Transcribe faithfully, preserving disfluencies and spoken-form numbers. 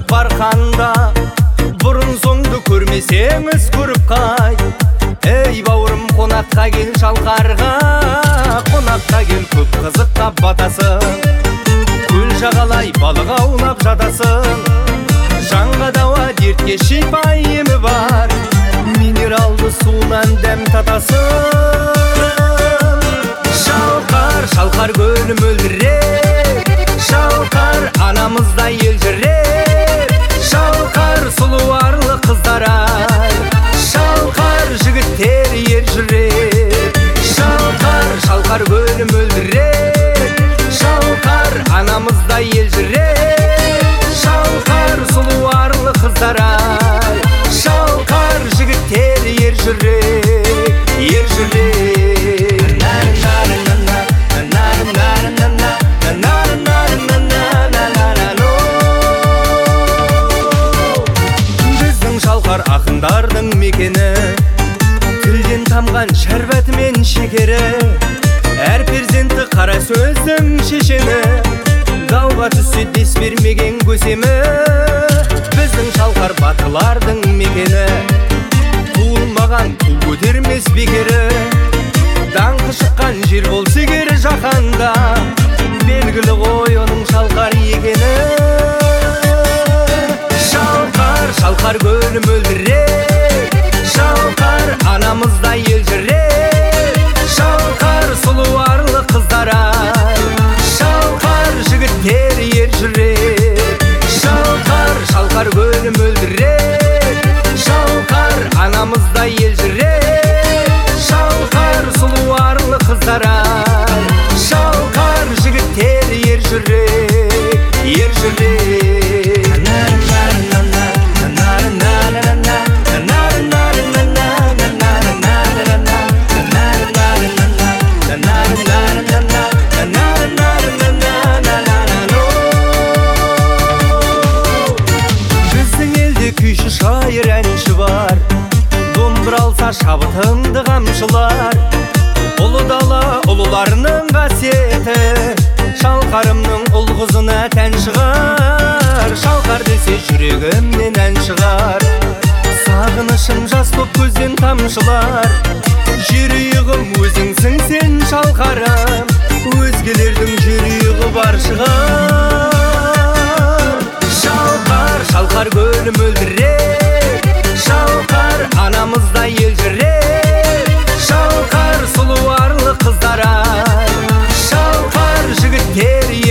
барқанда, бұрын соңды көрмесеңіз көріп қай. Ей бауырым, қонаққа кел Шалқарға, қонаққа кел көп қызыққа батасың. Көл жағалай балық аулап жатасың. Жанға дауа дертке шипа емі бар, минералды суынан дәм татасың. Шалқар, Шалқар көлі мөлдіреп, Шалқар анамыздай елжіреп. Шалқар сұлу арлы қыздар ай, Шалқар жігіттер ер жүрек. Шалқар, Шалқар көлі мөлдіреп, Шалқар анамыздай елжіреп. Шалқар сұлу арлы қыздар ай, Шалқар жігіттер ер жүрек, ер жүрек. Біздің Шалқар ақындардың мекені, тілден тамған шәрбәті мен шекері. Әр перзенті қара сөздің шешені, дауға түссе дес бермеген көсемі. Біздің Шалқар батырлардың мекені, туылмаған ту көтермес бекері. Даңқы шыққан жер болса егер жаһанда, белгілі ғой оның Шалқар екені. Шалқар, Шалқар көлі мөлдіреп, Шалқар анамыздай елжіреп. Шалқар сұлу арлы қыздар ай, Шалқар жігіттер ер жүрек. Шалқар, Шалқар көлі мөлдіреп, Шалқар анамыздай елжіреп. Шалқар сұлу арлы қыздар ай, Шалқар жігіттер ер жүрек, ер жүрек. Күйші шайыр әнші бар, домбыра алса шабытыңды қамшылар. Ұлы дала ұлыларының қасиеті, Шалқарымның ұл қызына тән шығар. Шалқар десе жүрегімнен ән шығар. Сағынышым жас боп көзден тамшылар. Жүрегім өзіңсің сен Шалқарым, өзгелердің жүрегі бар шығар. Шалқар, Шалқар көлі мөлдіреп, Шалқар анамыздай елжіреп. Шалқар сұлу арлы қыздар ай, Шалқар жігіттер